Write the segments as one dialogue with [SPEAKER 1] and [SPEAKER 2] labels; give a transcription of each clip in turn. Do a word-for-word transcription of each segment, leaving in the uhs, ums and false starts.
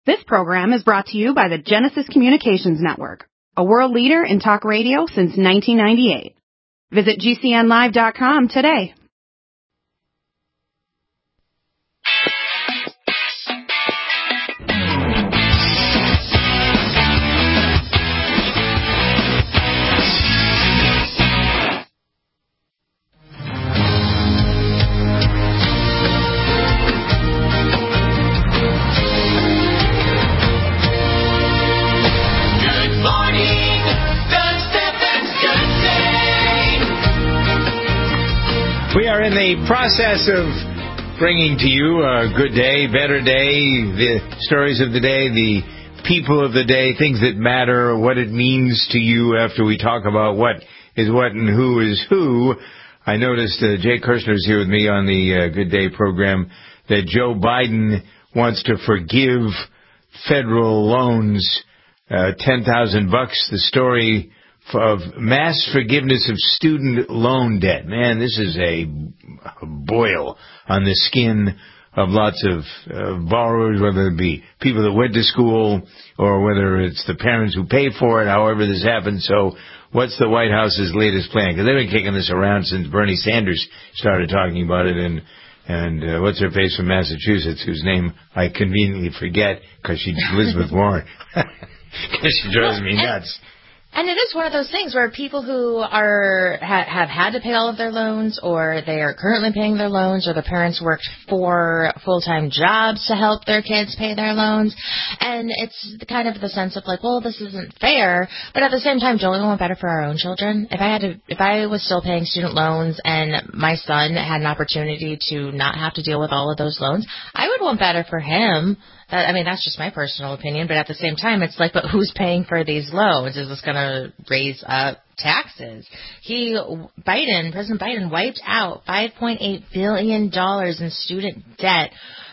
[SPEAKER 1] This program is brought to you by the Genesis Communications Network, a world leader in talk radio since nineteen ninety-eight. Visit G C N live dot com today.
[SPEAKER 2] We are in the process of bringing to you a good day, better day, the stories of the day, the people of the day, things that matter, what it means to you after we talk about what is what and who is who. I noticed uh, Jay Kirshner is here with me on the uh, Good Day program, that Joe Biden wants to forgive federal loans, uh, ten thousand bucks. The story of mass forgiveness of student loan debt. Man, this is a, a boil on the skin of lots of uh, borrowers, whether it be people that went to school or whether it's the parents who pay for it, however this happens. So what's the White House's latest plan? Because they've been kicking this around since Bernie Sanders started talking about it. And and uh, what's her face from Massachusetts, whose name I conveniently forget because she's Elizabeth Warren. Because she drives me nuts.
[SPEAKER 3] And it is one of those things where people who are ha, have had to pay all of their loans, or they are currently paying their loans, or the parents worked four full-time jobs to help their kids pay their loans. And it's kind of the sense of like, well, this isn't fair. But at the same time, don't we want better for our own children? If I had to, if I was still paying student loans and my son had an opportunity to not have to deal with all of those loans, I would want better for him. I mean, that's just my personal opinion, but at the same time, it's like, but who's paying for these loans? Is this going to raise up taxes? He, Biden, President Biden wiped out five point eight billion dollars in student debt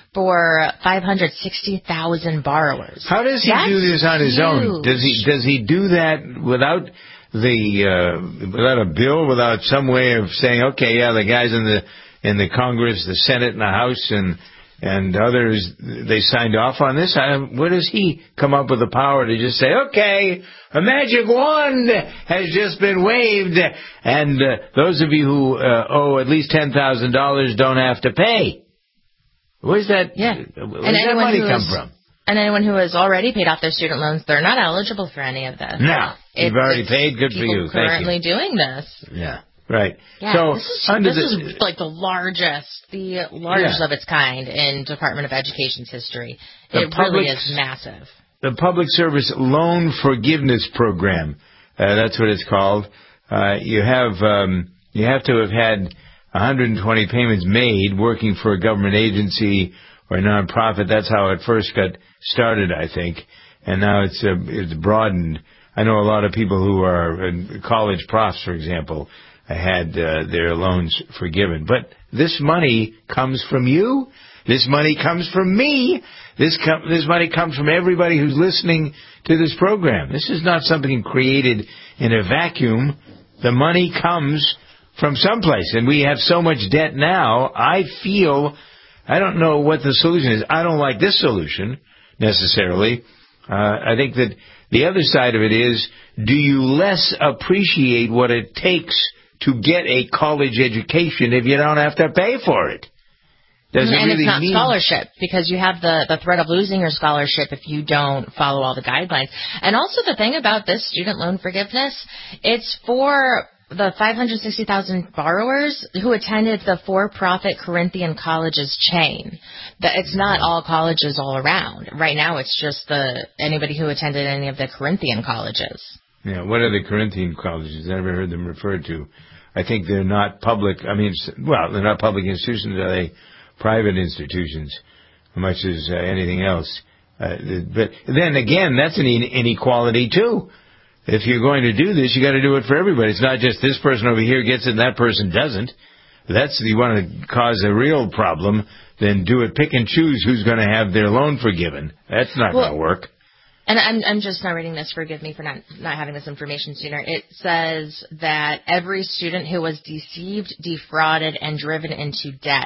[SPEAKER 3] for five hundred sixty thousand borrowers.
[SPEAKER 2] How does he
[SPEAKER 3] That's
[SPEAKER 2] do this on his
[SPEAKER 3] huge.
[SPEAKER 2] own? Does he does he do that without the uh, without a bill, without some way of saying, okay, yeah, the guys in the in the Congress, the Senate, and the House, and and others, they signed off on this? I, where does he come up with the power to just say, okay, a magic wand has just been waved, and uh, those of you who uh, owe at least ten thousand dollars don't have to pay? Where's that,
[SPEAKER 3] yeah.
[SPEAKER 2] where's
[SPEAKER 3] and
[SPEAKER 2] that money come
[SPEAKER 3] is,
[SPEAKER 2] from?
[SPEAKER 3] And anyone who has already paid off their student loans, they're not eligible for any of this.
[SPEAKER 2] No. You've already paid? Good for you. Thank you.
[SPEAKER 3] Currently doing this.
[SPEAKER 2] Yeah. Right.
[SPEAKER 3] Yeah,
[SPEAKER 2] so
[SPEAKER 3] this is,
[SPEAKER 2] under
[SPEAKER 3] this
[SPEAKER 2] the,
[SPEAKER 3] is like the largest, the largest
[SPEAKER 2] yeah.
[SPEAKER 3] of its kind in Department of Education's history. It really is massive.
[SPEAKER 2] The Public Service Loan Forgiveness Program, uh, that's what it's called. Uh, you have um, you have to have had one hundred twenty payments made working for a government agency or a nonprofit. That's how it first got started, I think, and now it's uh, it's broadened. I know a lot of people who are uh, college profs, for example, had uh, their loans forgiven. But this money comes from you. This money comes from me. This com- this money comes from everybody who's listening to this program. This is not something created in a vacuum. The money comes from someplace, and we have so much debt now. I feel, I don't know what the solution is. I don't like this solution necessarily. Uh, I think that the other side of it is, do you less appreciate what it takes to get a college education if you don't have to pay for it? Does
[SPEAKER 3] and
[SPEAKER 2] it really
[SPEAKER 3] it's not
[SPEAKER 2] mean
[SPEAKER 3] scholarship, because you have the, the threat of losing your scholarship if you don't follow all the guidelines. And also the thing about this student loan forgiveness, it's for the five hundred sixty thousand borrowers who attended the for-profit Corinthian Colleges chain. That it's not all colleges all around. Right now it's just the anybody who attended any of the Corinthian colleges.
[SPEAKER 2] Yeah, what are the Corinthian colleges? I never heard them referred to. I think they're not public. I mean, well, they're not public institutions. Are they private institutions, much as uh, anything else? Uh, but then again, that's an inequality too. If you're going to do this, you got to do it for everybody. It's not just this person over here gets it and that person doesn't. That's, you want to cause a real problem, then do it. Pick and choose who's going to have their loan forgiven. That's not
[SPEAKER 3] well,
[SPEAKER 2] going to work.
[SPEAKER 3] And I'm, I'm just not reading this. Forgive me for not, not having this information sooner. It says that every student who was deceived, defrauded, and driven into debt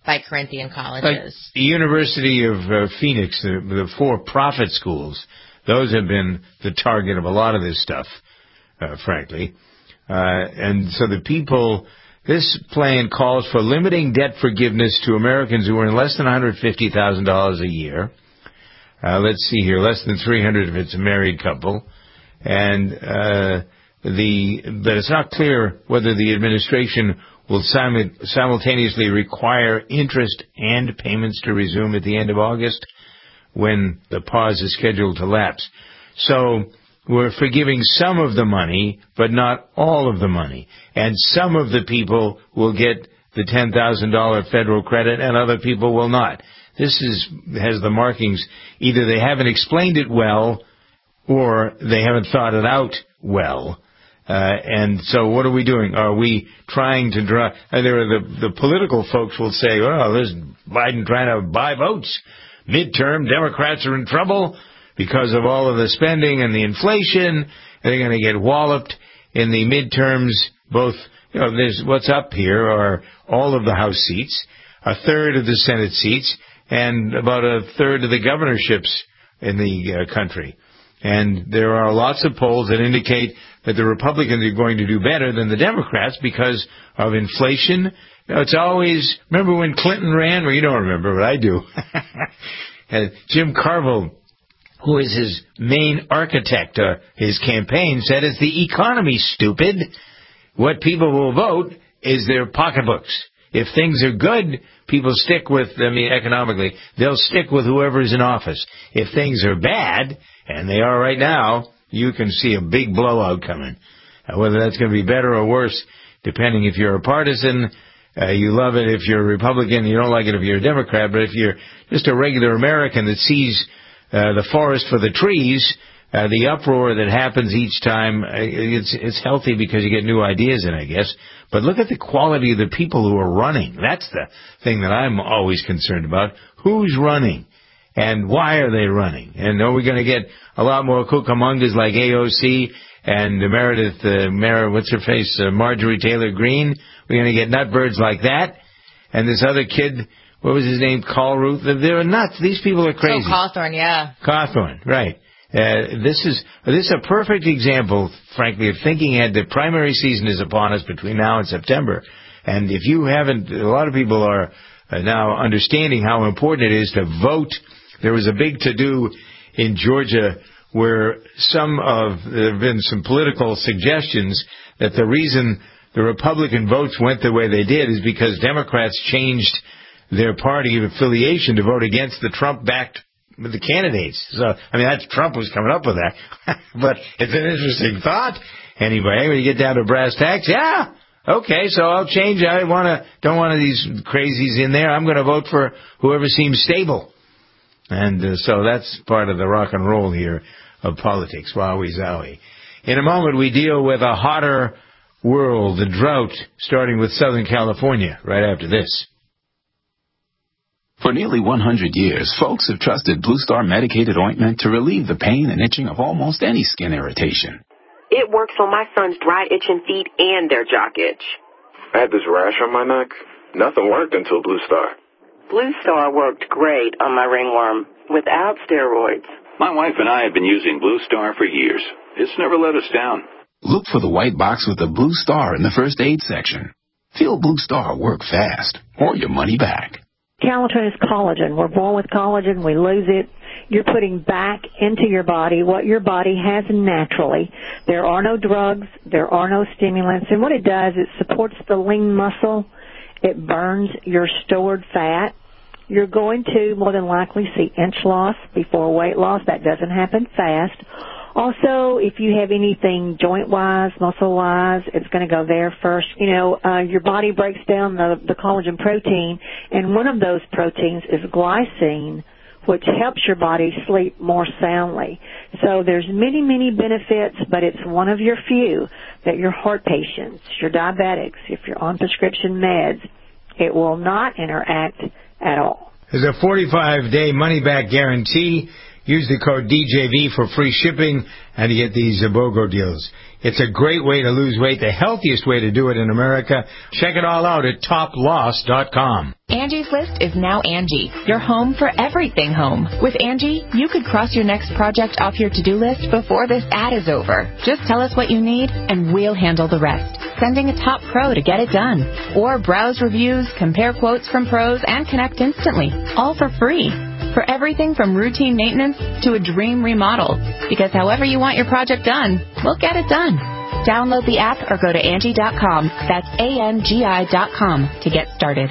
[SPEAKER 3] by Corinthian colleges.
[SPEAKER 2] Like the University of uh, Phoenix, the, the for-profit schools, those have been the target of a lot of this stuff, uh, frankly. Uh, and so the people, this plan calls for limiting debt forgiveness to Americans who earn less than one hundred fifty thousand dollars a year. Uh, let's see here, less than three hundred dollars if it's a married couple. And uh, the but it's not clear whether the administration will sim- simultaneously require interest and payments to resume at the end of August when the pause is scheduled to lapse. So we're forgiving some of the money, but not all of the money. And some of the people will get the ten thousand dollars federal credit and other people will not. This is has the markings. Either they haven't explained it well or they haven't thought it out well. Uh, and so what are we doing? Are we trying to draw? Uh, there are the, the political folks will say, well, there's Biden trying to buy votes. Midterm, Democrats are in trouble because of all of the spending and the inflation. They're going to get walloped in the midterms. Both, you know, there's what's up here are all of the House seats, a third of the Senate seats, and about a third of the governorships in the uh, country. And there are lots of polls that indicate that the Republicans are going to do better than the Democrats because of inflation. You know, it's always, remember when Clinton ran? Well, you don't remember, but I do. And Jim Carville, who is his main architect, uh, his campaign, said it's the economy, stupid. What people will vote is their pocketbooks. If things are good, people stick with, I mean, economically, they'll stick with whoever is in office. If things are bad, and they are right now, you can see a big blowout coming. Uh, whether that's going to be better or worse, depending if you're a partisan, uh, you love it if you're a Republican, you don't like it if you're a Democrat, but if you're just a regular American that sees uh, the forest for the trees, uh, the uproar that happens each time, uh, it's, it's healthy because you get new ideas in, I guess. But look at the quality of the people who are running. That's the thing that I'm always concerned about. Who's running? And why are they running? And are we going to get a lot more Cucamongas like A O C and Meredith, uh, Mer- what's her face, uh, Marjorie Taylor Greene? We're going to get nutbirds like that? And this other kid, what was his name, Colruth? They're nuts. These people are crazy.
[SPEAKER 3] Oh, Cawthorn, yeah.
[SPEAKER 2] Cawthorn, right. Uh, this is this is a perfect example, frankly, of thinking ahead. The primary season is upon us between now and September. And if you haven't, a lot of people are uh, now understanding how important it is to vote. There was a big to-do in Georgia where some of, there have been some political suggestions that the reason the Republican votes went the way they did is because Democrats changed their party affiliation to vote against the Trump-backed the candidates. So, I mean, that's Trump was coming up with that. But it's an interesting thought. Anyway, when you get down to brass tacks, yeah, okay, so I'll change. I want to, don't want these crazies in there. I'm going to vote for whoever seems stable. And uh, so that's part of the rock and roll here of politics. Wowie zowie. In a moment, we deal with a hotter world, the drought, starting with Southern California, right after this.
[SPEAKER 4] For nearly one hundred years, folks have trusted Blue Star medicated ointment to relieve the pain and itching of almost any skin irritation.
[SPEAKER 5] It works on my son's dry, itching feet and their jock itch.
[SPEAKER 6] I had this rash on my neck. Nothing worked until Blue Star.
[SPEAKER 5] Blue Star worked great on my ringworm without steroids.
[SPEAKER 7] My wife and I have been using Blue Star for years. It's never let us down.
[SPEAKER 4] Look for the white box with the Blue Star in the first aid section. Feel Blue Star work fast, or your money back.
[SPEAKER 8] Calatrine is collagen. We're born with collagen. We lose it. You're putting back into your body what your body has naturally. There are no drugs. There are no stimulants. And what it does, it supports the lean muscle. It burns your stored fat. You're going to more than likely see inch loss before weight loss. That doesn't happen fast. Also, if you have anything joint-wise, muscle-wise, it's going to go there first. You know, uh, your body breaks down the, the collagen protein, and one of those proteins is glycine, which helps your body sleep more soundly. So there's many, many benefits, but it's one of your few that your heart patients, your diabetics, if you're on prescription meds, it will not interact at all.
[SPEAKER 2] There's a forty-five day money-back guarantee. Use the code D J V for free shipping and you get these uh, BOGO deals. It's a great way to lose weight, the healthiest way to do it in America. Check it all out at top loss dot com.
[SPEAKER 9] Angie's List is now Angie, your home for everything home. With Angie, you could cross your next project off your to-do list before this ad is over. Just tell us what you need, and we'll handle the rest. Sending a top pro to get it done. Or browse reviews, compare quotes from pros, and connect instantly. All for free. For everything from routine maintenance to a dream remodel. Because however you want your project done, we'll get it done. Download the app or go to Angie dot com. That's A N G I dot com to get started.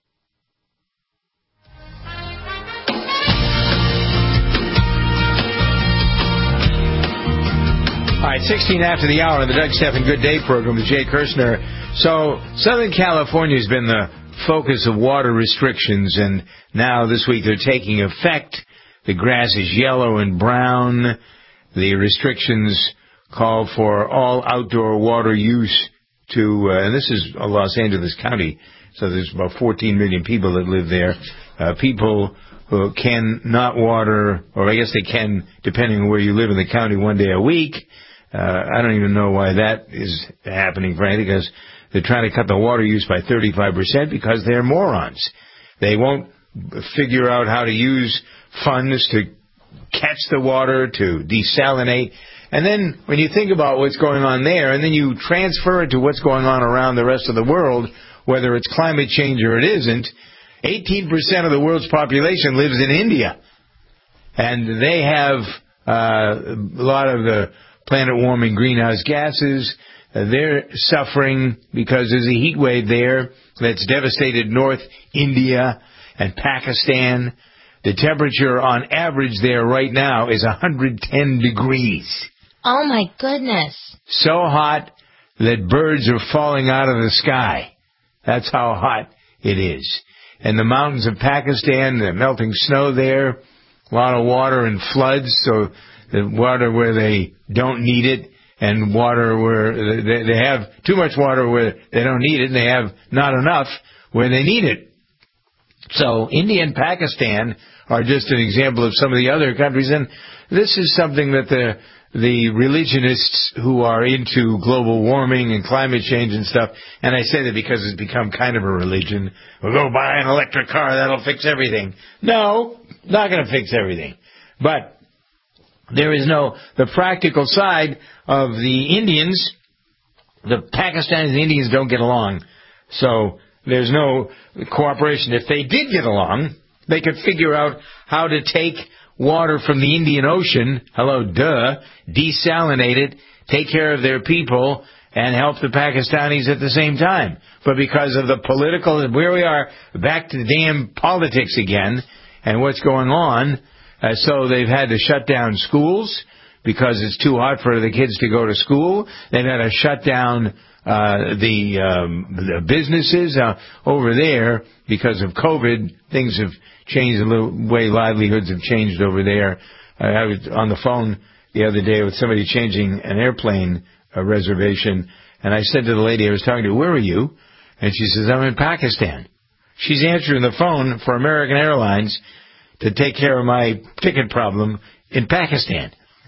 [SPEAKER 2] All right, sixteen after the hour on the Doug Stephan Good Day program with Jay Kirshner. So Southern California has been the focus of water restrictions, and now this week they're taking effect. The grass is yellow and brown. The restrictions call for all outdoor water use to, uh, and this is Los Angeles County, so there's about fourteen million people that live there. Uh, people who can not water, or I guess they can, depending on where you live in the county, one day a week. Uh, I don't even know why that is happening, frankly, because they're trying to cut the water use by thirty-five percent because they're morons. They won't figure out how to use funds to catch the water, to desalinate. And then when you think about what's going on there, and then you transfer it to what's going on around the rest of the world, whether it's climate change or it isn't, eighteen percent of the world's population lives in India. And they have uh, a lot of the planet-warming greenhouse gases. Uh, they're suffering because there's a heat wave there that's devastated North India and Pakistan. The temperature on average there right now is one hundred ten degrees.
[SPEAKER 3] Oh, my goodness.
[SPEAKER 2] So hot that birds are falling out of the sky. That's how hot it is. And the mountains of Pakistan, the melting snow there, a lot of water and floods, so the water where they don't need it, and water where they have too much water where they don't need it, and they have not enough where they need it. So India and Pakistan are just an example of some of the other countries, and this is something that the the religionists who are into global warming and climate change and stuff, and I say that because it's become kind of a religion. We'll go buy an electric car, that'll fix everything. No, not going to fix everything. But there is no, the practical side of the Indians, the Pakistanis and the Indians don't get along. So there's no cooperation. If they did get along, they could figure out how to take water from the Indian Ocean, hello, duh, desalinate it, take care of their people, and help the Pakistanis at the same time. But because of the political, where we are, back to the damn politics again, and what's going on, uh, so they've had to shut down schools because it's too hot for the kids to go to school. They've had to shut down uh, the, um, the businesses uh, over there because of COVID. Things have changed a little way, livelihoods have changed over there. Uh, I was on the phone the other day with somebody changing an airplane uh, reservation, and I said to the lady I was talking to, where are you? And she says, I'm in Pakistan. She's answering the phone for American Airlines to take care of my ticket problem in Pakistan.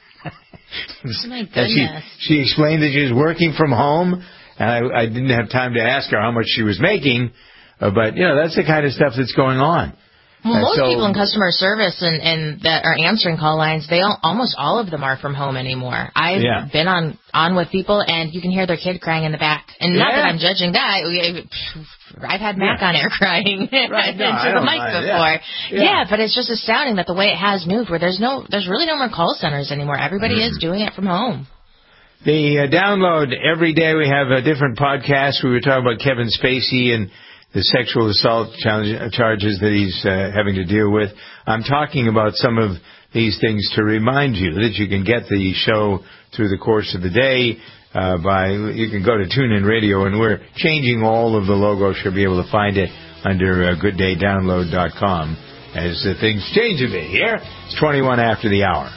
[SPEAKER 3] Oh my goodness.
[SPEAKER 2] She, she explained that she was working from home, and I, I didn't have time to ask her how much she was making, uh, but, you know, that's the kind of stuff that's going on.
[SPEAKER 3] Well, most
[SPEAKER 2] uh, so,
[SPEAKER 3] people in customer service and, and that are answering call lines, they all, almost all of them are from home anymore. I've
[SPEAKER 2] yeah.
[SPEAKER 3] been on, on with people, and you can hear their kid crying in the back. And
[SPEAKER 2] yeah.
[SPEAKER 3] not that I'm judging that. I've had Mac
[SPEAKER 2] yeah.
[SPEAKER 3] on air crying
[SPEAKER 2] right. no,
[SPEAKER 3] into the mic
[SPEAKER 2] mind.
[SPEAKER 3] before.
[SPEAKER 2] Yeah. Yeah.
[SPEAKER 3] yeah, but it's just astounding that the way it has moved, where there's no, there's really no more call centers anymore. Everybody mm. is doing it from home.
[SPEAKER 2] The uh, download, every day we have a different podcast. We were talking about Kevin Spacey and the sexual assault challenge, charges that he's uh, having to deal with. I'm talking about some of these things to remind you that you can get the show through the course of the day. Uh, by you can go to TuneIn Radio, and we're changing all of the logos. You'll be able to find it under uh, good day download dot com as uh, things change a bit here. It's twenty-one after the hour.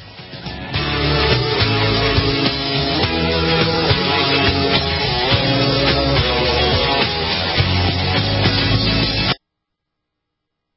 [SPEAKER 10] Do you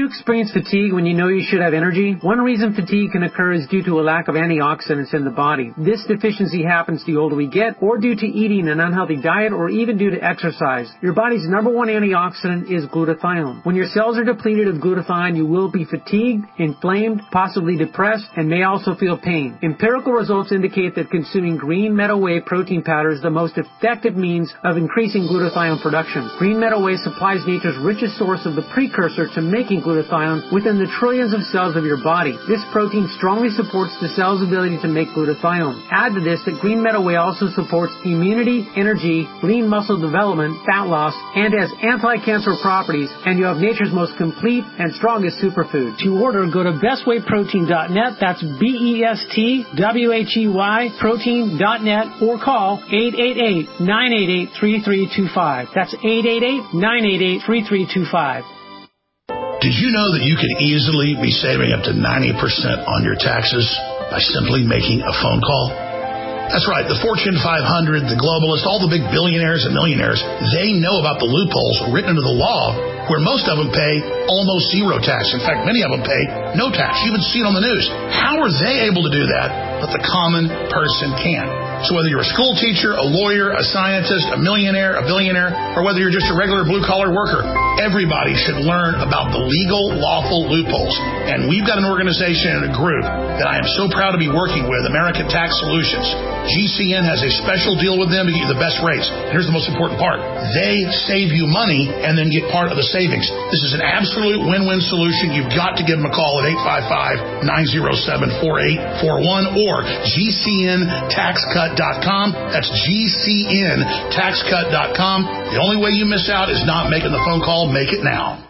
[SPEAKER 10] you experience fatigue when you know you should have energy? One reason fatigue can occur is due to a lack of antioxidants in the body. This deficiency happens the older we get, or due to eating an unhealthy diet, or even due to exercise. Your body's number one antioxidant is glutathione. When your cells are depleted of glutathione, you will be fatigued, inflamed, possibly depressed, and may also feel pain. Empirical results indicate that consuming green meadow whey protein powder is the most effective means of increasing glutathione production. Green meadow whey supplies nature's richest source of the precursor to making glutathione within the trillions of cells of your body. This protein strongly supports the cell's ability to make glutathione. Add to this that green meadow whey also supports immunity, energy, lean muscle development, fat loss, and has anti-cancer properties, and you have nature's most complete and strongest superfood. To order, go to best way protein dot net. That's B E S T W H E Y protein dot net, or call eight eight eight, nine eight eight, three three two five. That's eight eight eight, nine eight eight, three three two five.
[SPEAKER 11] Did you know that you could easily be saving up to ninety percent on your taxes by simply making a phone call? That's right. The Fortune five hundred, the globalists, all the big billionaires and millionaires, they know about the loopholes written into the law where most of them pay almost zero tax. In fact, many of them pay no tax. You even see it on the news. How are they able to do that, but the common person can? So whether you're a school teacher, a lawyer, a scientist, a millionaire, a billionaire, or whether you're just a regular blue-collar worker, everybody should learn about the legal, lawful loopholes. And we've got an organization and a group that I am so proud to be working with, American Tax Solutions. G C N has a special deal with them to get you the best rates. And here's the most important part. They save you money and then get part of the savings. This is an absolute win-win solution. You've got to give them a call at eight five five, nine oh seven, four eight four one or G C N tax cut dot com. That's G C N tax cut dot com. The only way you miss out is not making the phone call. Make it now.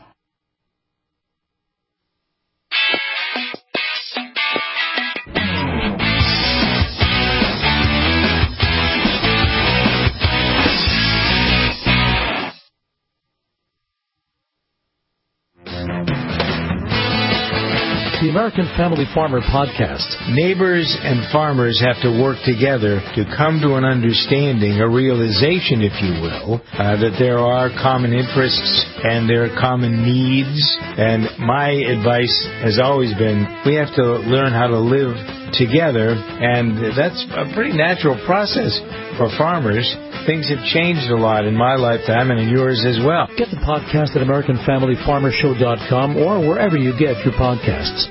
[SPEAKER 12] The American Family Farmer Podcast.
[SPEAKER 2] Neighbors and farmers have to work together to come to an understanding, a realization, if you will, uh, that there are common interests and there are common needs. And my advice has always been we have to learn how to live together, and that's a pretty natural process for farmers. Things have changed a lot in my lifetime and in yours as well.
[SPEAKER 12] Get the podcast at American Family Farmer Show dot com or wherever you get your podcasts.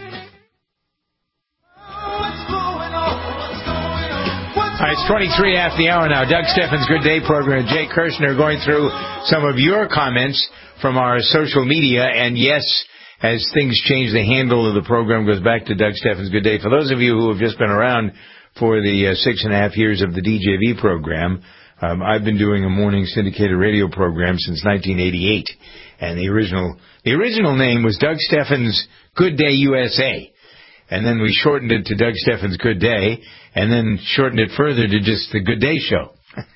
[SPEAKER 2] All right, it's twenty-three after the hour now. Doug Steffens' Good Day program. Jay Kirshner going through some of your comments from our social media. And yes, as things change, the handle of the program goes back to Doug Steffens' Good Day. For those of you who have just been around for the uh, six and a half years of the D J V program, um, I've been doing a morning syndicated radio program since nineteen eighty-eight. And the original the original name was Doug Steffens' Good Day U S A. And then we shortened it to Doug Steffens' Good Day, and then shortened it further to just the Good Day Show.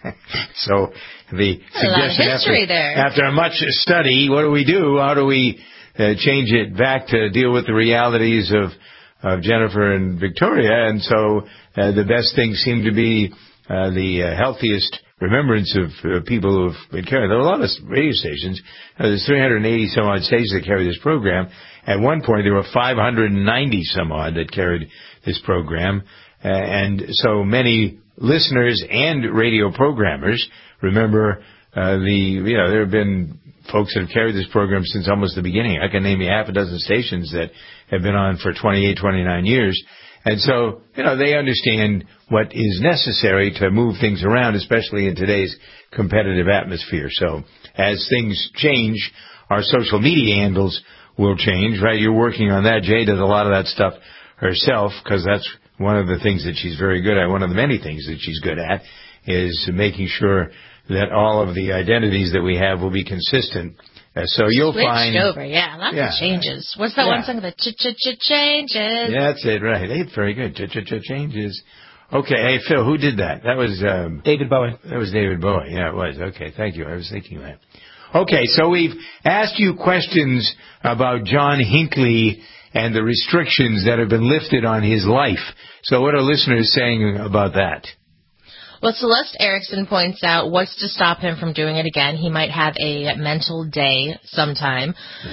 [SPEAKER 2] So the suggestion
[SPEAKER 3] history
[SPEAKER 2] after,
[SPEAKER 3] there.
[SPEAKER 2] after much study, what do we do? How do we uh, change it back to deal with the realities of, of Jennifer and Victoria? And so uh, the best thing seemed to be uh, the uh, healthiest remembrance of uh, people who have been carrying. There are a lot of radio stations. Uh, there's three hundred eighty some odd stations that carry this program. At one point, there were five hundred ninety some odd that carried this program. Uh, and so many listeners and radio programmers remember uh, the, you know, there have been folks that have carried this program since almost the beginning. I can name you half a dozen stations that have been on for twenty-eight, twenty-nine years. And so, you know, they understand what is necessary to move things around, especially in today's competitive atmosphere. So as things change, our social media handles will change, right? You're working on that. Jay does a lot of that stuff herself because that's one of the things that she's very good at. One of the many things that she's good at is making sure that all of the identities that we have will be consistent. Uh, so you'll
[SPEAKER 3] Switched
[SPEAKER 2] find
[SPEAKER 3] over, yeah, lots yeah. of changes. What's that
[SPEAKER 2] yeah.
[SPEAKER 3] one song? The ch ch ch changes.
[SPEAKER 2] Yeah, that's it, right? Hey, very good. Ch ch ch changes. Okay, hey Phil, who did that? That was um,
[SPEAKER 10] David Bowie.
[SPEAKER 2] That was David Bowie. Yeah, it was. Okay, thank you. I was thinking that. Okay, so we've asked you questions about John Hinckley and the restrictions that have been lifted on his life. So what are listeners saying about that?
[SPEAKER 3] Well, Celeste Erickson points out what's to stop him from doing it again. He might have a mental day sometime.
[SPEAKER 2] Yeah.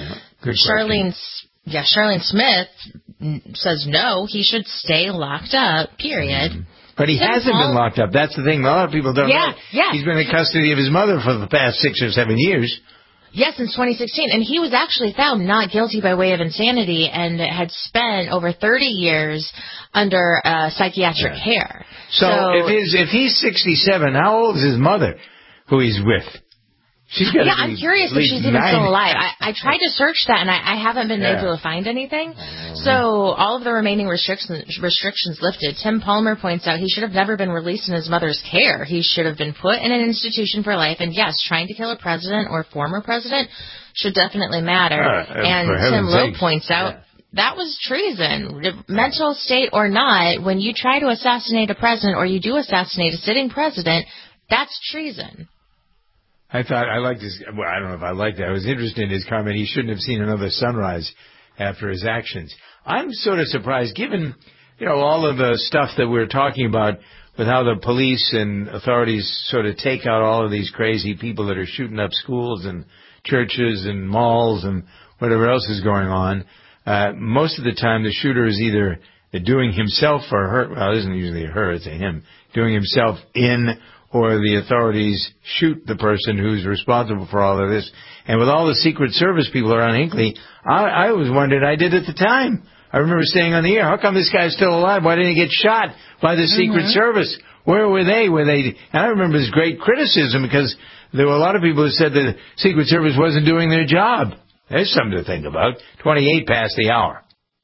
[SPEAKER 2] Good
[SPEAKER 3] Charlene, yeah, Charlene Smith says no, he should stay locked up, period.
[SPEAKER 2] Mm-hmm. But he
[SPEAKER 3] Tim
[SPEAKER 2] hasn't
[SPEAKER 3] Paul-
[SPEAKER 2] been locked up. That's the thing. A lot of people don't
[SPEAKER 3] Yeah,
[SPEAKER 2] know.
[SPEAKER 3] yeah.
[SPEAKER 2] He's been in custody of his mother for the past six or seven years.
[SPEAKER 3] Yes, since twenty sixteen. And he was actually found not guilty by way of insanity and had spent over thirty years under uh, psychiatric
[SPEAKER 2] Yeah.
[SPEAKER 3] care.
[SPEAKER 2] So,
[SPEAKER 3] So
[SPEAKER 2] if his if he's sixty-seven, how old is his mother, who he's with? She's got
[SPEAKER 3] yeah,
[SPEAKER 2] to be
[SPEAKER 3] I'm curious
[SPEAKER 2] at
[SPEAKER 3] if
[SPEAKER 2] least
[SPEAKER 3] she's even
[SPEAKER 2] nine.
[SPEAKER 3] still alive. I, I tried to search that, and I, I haven't been
[SPEAKER 2] Yeah.
[SPEAKER 3] able to find anything. So all of the remaining restrictions restrictions lifted. Tim Palmer points out he should have never been released in his mother's care. He should have been put in an institution for life. And yes, trying to kill a president or former president should definitely matter.
[SPEAKER 2] Uh, uh,
[SPEAKER 3] and
[SPEAKER 2] for
[SPEAKER 3] Tim
[SPEAKER 2] heaven's
[SPEAKER 3] Lowe
[SPEAKER 2] sakes.
[SPEAKER 3] points out
[SPEAKER 2] Yeah.
[SPEAKER 3] that was treason. Mental state or not, when you try to assassinate a president or you do assassinate a sitting president, that's treason.
[SPEAKER 2] I thought I liked his. Well, I don't know if I liked it. I was interested in his comment. He shouldn't have seen another sunrise after his actions. I'm sort of surprised, given you know all of the stuff that we're talking about with how the police and authorities sort of take out all of these crazy people that are shooting up schools and churches and malls and whatever else is going on. Uh, most of the time, the shooter is either doing himself or her. Well, it isn't usually a her; it's a him doing himself in. Or the authorities shoot the person who's responsible for all of this. And with all the Secret Service people around Hinckley, I, I was wondering, I did at the time. I remember saying on the air, how come this guy's still alive? Why didn't he get shot by the Secret
[SPEAKER 3] Mm-hmm.
[SPEAKER 2] Service? Where were they? Were they? And I remember this great criticism because there were a lot of people who said the Secret Service wasn't doing their job. There's something to think about. twenty-eight past the hour.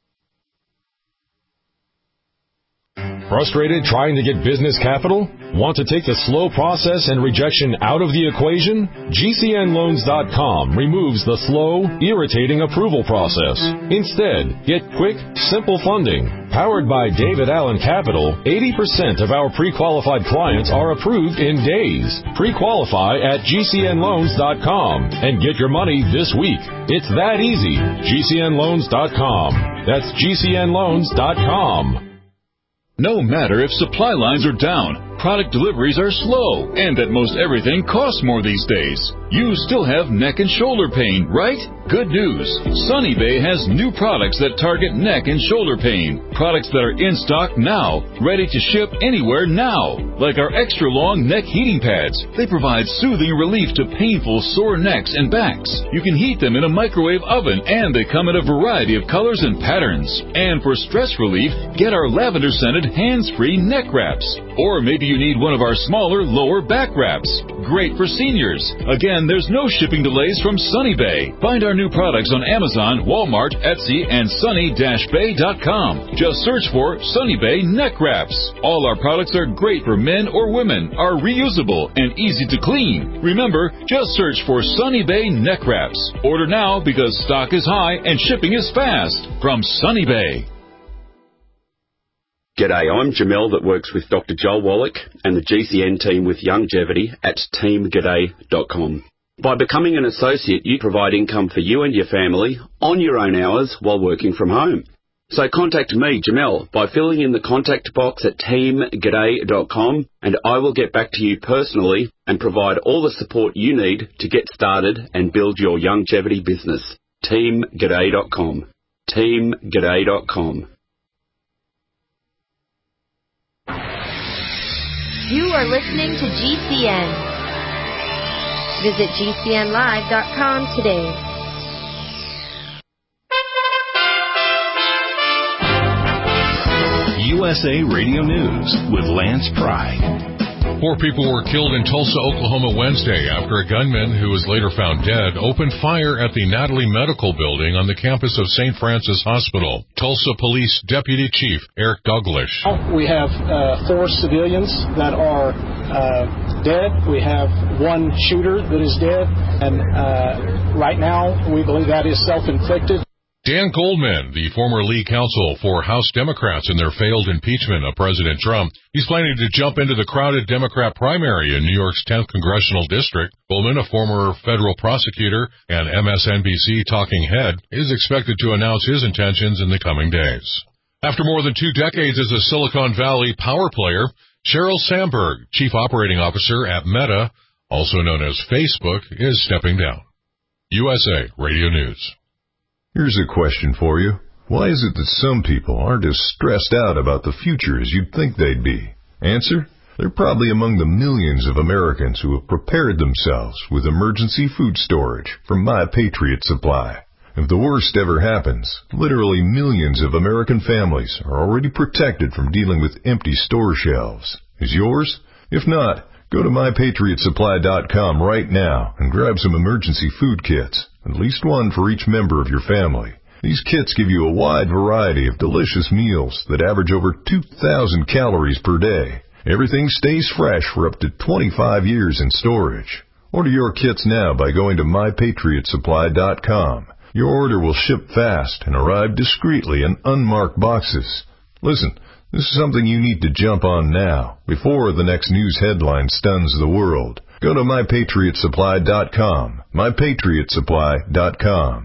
[SPEAKER 13] Frustrated trying to get business capital? Want to take the slow process and rejection out of the equation? G C N loans dot com removes the slow, irritating approval process. Instead, get quick, simple funding. Powered by David Allen Capital, eighty percent of our pre-qualified clients are approved in days. Pre-qualify at G C N loans dot com and get your money this week. It's that easy. G C N loans dot com. That's G C N loans dot com.
[SPEAKER 14] No matter if supply lines are down, product deliveries are slow, and that most everything costs more these days, you still have neck and shoulder pain, right? Good news. Sunny Bay has new products that target neck and shoulder pain. Products that are in stock now, ready to ship anywhere now. Like our extra long neck heating pads. They provide soothing relief to painful sore necks and backs. You can heat them in a microwave oven, and they come in a variety of colors and patterns. And for stress relief, get our lavender scented hands-free neck wraps. Or maybe you need one of our smaller lower back wraps. Great for seniors. Again, there's no shipping delays from Sunny Bay. Find our new products on Amazon, Walmart, Etsy, and sunny dash bay dot com. Just search for Sunny Bay neck wraps. All our products are great for men or women, are reusable, and easy to clean. Remember, just search for Sunny Bay neck wraps. Order now because stock is high and shipping is fast. From Sunny Bay.
[SPEAKER 15] G'day, I'm Jamel that works with Doctor Joel Wallach and the G C N team with Longevity at team g'day dot com. By becoming an associate, you provide income for you and your family on your own hours while working from home. So contact me, Jamel, by filling in the contact box at team g'day dot com, and I will get back to you personally and provide all the support you need to get started and build your longevity business. team g'day dot com. team g'day dot com.
[SPEAKER 16] You are listening to G C N. Visit G C N live dot com today.
[SPEAKER 17] U S A Radio News with Lance Pry.
[SPEAKER 18] Four people were killed in Tulsa, Oklahoma Wednesday after a gunman who was later found dead opened fire at the Natalie Medical Building on the campus of Saint Francis Hospital. Tulsa Police Deputy Chief Eric Douglas.
[SPEAKER 19] We have uh, four civilians that are uh, dead. We have one shooter that is dead. And uh, right now, we believe that is self-inflicted.
[SPEAKER 18] Dan Goldman, the former lead counsel for House Democrats in their failed impeachment of President Trump, he's planning to jump into the crowded Democrat primary in New York's tenth Congressional District. Goldman, a former federal prosecutor and M S N B C talking head, is expected to announce his intentions in the coming days. After more than two decades as a Silicon Valley power player, Sheryl Sandberg, Chief Operating Officer at Meta, also known as Facebook, is stepping down. U S A Radio News.
[SPEAKER 20] Here's a question for you. Why is it that some people aren't as stressed out about the future as you'd think they'd be? Answer? They're probably among the millions of Americans who have prepared themselves with emergency food storage from My Patriot Supply. If the worst ever happens, literally millions of American families are already protected from dealing with empty store shelves. Is yours? If not, go to my patriot supply dot com right now and grab some emergency food kits, at least one for each member of your family. These kits give you a wide variety of delicious meals that average over two thousand calories per day. Everything stays fresh for up to twenty-five years in storage. Order your kits now by going to my patriot supply dot com. Your order will ship fast and arrive discreetly in unmarked boxes. Listen, this is something you need to jump on now, before the next news headline stuns the world. Go to my patriot supply dot com. my patriot supply dot com.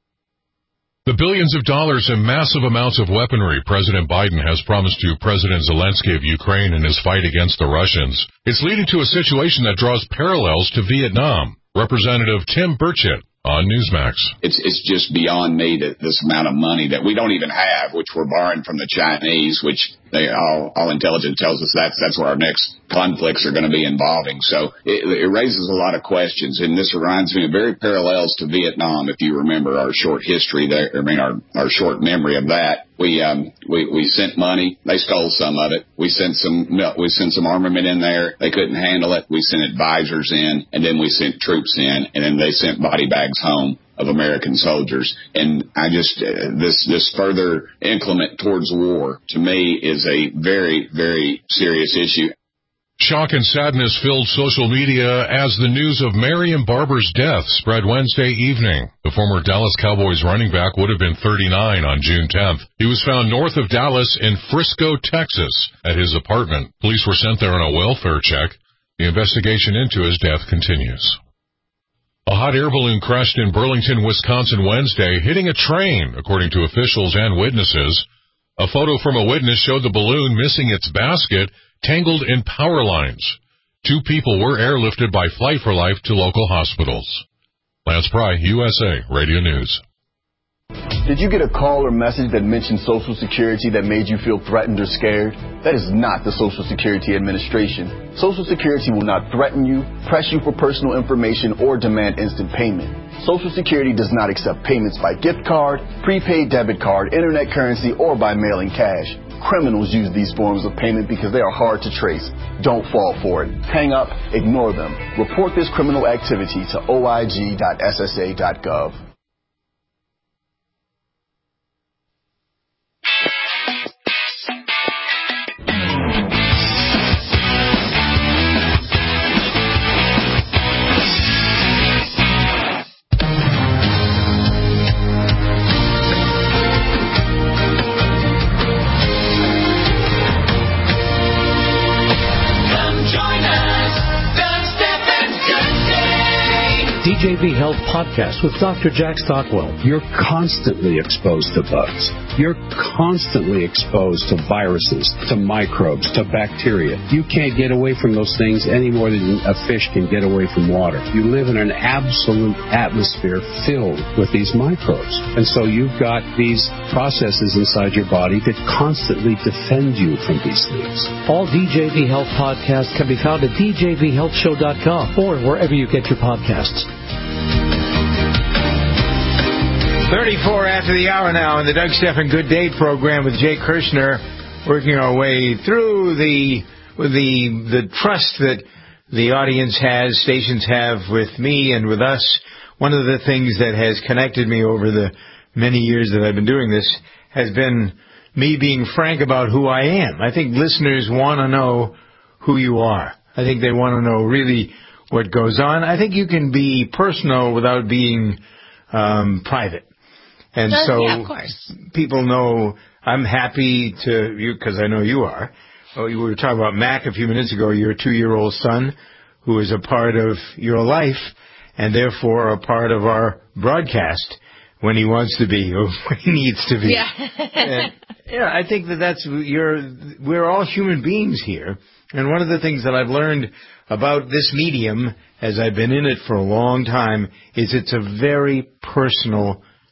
[SPEAKER 18] The billions of dollars and massive amounts of weaponry President Biden has promised to President Zelensky of Ukraine in his fight against the Russians, it's leading to a situation that draws parallels to Vietnam. Representative Tim Burchett on Newsmax.
[SPEAKER 21] It's it's just beyond me that this amount of money that we don't even have, which we're borrowing from the Chinese, which they all, all intelligence tells us that's that's where our next conflicts are going to be involving. So it, it raises a lot of questions, and this reminds me of very parallels to Vietnam. If you remember our short history there, I mean our our short memory of that. We um we we sent money. They stole some of it. We sent some we sent some armament in there. They couldn't handle it. We sent advisors in, and then we sent troops in, and then they sent body bags home of American soldiers. And I just uh, this this further inclement towards war to me is a very very serious issue.
[SPEAKER 18] Shock and sadness filled social media as the news of Marion Barber's death spread Wednesday evening. The former Dallas Cowboys running back would have been thirty-nine on June tenth. He was found north of Dallas in Frisco, Texas, at his apartment. Police were sent there on a welfare check. The investigation into his death continues. A hot air balloon crashed in Burlington, Wisconsin Wednesday, hitting a train, according to officials and witnesses. A photo from a witness showed the balloon missing its basket, tangled in power lines. Two people were airlifted by Flight for Life to local hospitals. Lance Pry, U S A Radio News.
[SPEAKER 22] Did you get a call or message that mentioned Social Security that made you feel threatened or scared? That is not the Social Security Administration. Social Security will not threaten you, press you for personal information, or demand instant payment. Social Security does not accept payments by gift card, prepaid debit card, internet currency, or by mailing cash. Criminals use these forms of payment because they are hard to trace. Don't fall for it. Hang up, ignore them. Report this criminal activity to O I G dot S S A dot gov.
[SPEAKER 12] D J V Health Podcast with Doctor Jack Stockwell.
[SPEAKER 23] You're constantly exposed to bugs. You're constantly exposed to viruses, to microbes, to bacteria. You can't get away from those things any more than a fish can get away from water. You live in an absolute atmosphere filled with these microbes. And so you've got these processes inside your body that constantly defend you from these things.
[SPEAKER 12] All D J V Health podcasts can be found at d j v health show dot com or wherever you get your podcasts.
[SPEAKER 2] thirty-four after the hour now in the Doug Stephan Good Day program with Jay Kirshner, working our way through the with the the trust that the audience has, stations have with me and with us. One of the things that has connected me over the many years that I've been doing this has been me being frank about who I am. I think listeners want to know who you are. I think they want to know really what goes on. I think you can be personal without being um, private. And
[SPEAKER 3] Does,
[SPEAKER 2] so
[SPEAKER 3] yeah, of course.
[SPEAKER 2] People know I'm happy to, you because I know you are. Oh, we were talking about Mac a few minutes ago, your two-year-old son, who is a part of your life and therefore a part of our broadcast when he wants to be or when he needs to be.
[SPEAKER 3] Yeah.
[SPEAKER 2] and, yeah, I think that that's, you're, we're all human beings here. And one of the things that I've learned about this medium, as I've been in it for a long time, is it's a very personal